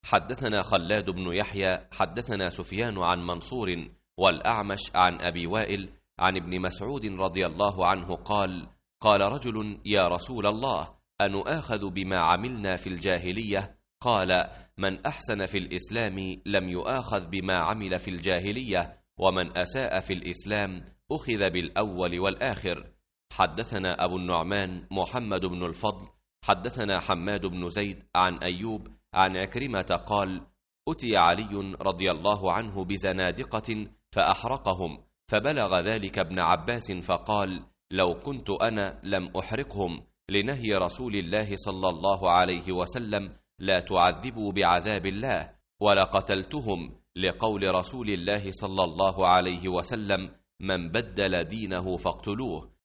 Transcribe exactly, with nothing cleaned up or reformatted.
حدثنا خلاد بن يحيى حدثنا سفيان عن منصور والأعمش عن أبي وائل عن ابن مسعود رضي الله عنه قال: قال رجل: يا رسول الله، أنؤاخذ بما عملنا في الجاهلية؟ قال: من أحسن في الإسلام لم يؤاخذ بما عمل في الجاهلية، ومن أساء في الإسلام أخذ بالأول والآخر. حدثنا أبو النعمان محمد بن الفضل حدثنا حماد بن زيد عن أيوب عن عكرمة قال: أتي علي رضي الله عنه بزنادقة فأحرقهم، فبلغ ذلك ابن عباس فقال: لو كنت أنا لم أحرقهم، لنهي رسول الله صلى الله عليه وسلم: لا تعذبوا بعذاب الله، ولقتلتهم، لقول رسول الله صلى الله عليه وسلم: من بدل دينه فاقتلوه.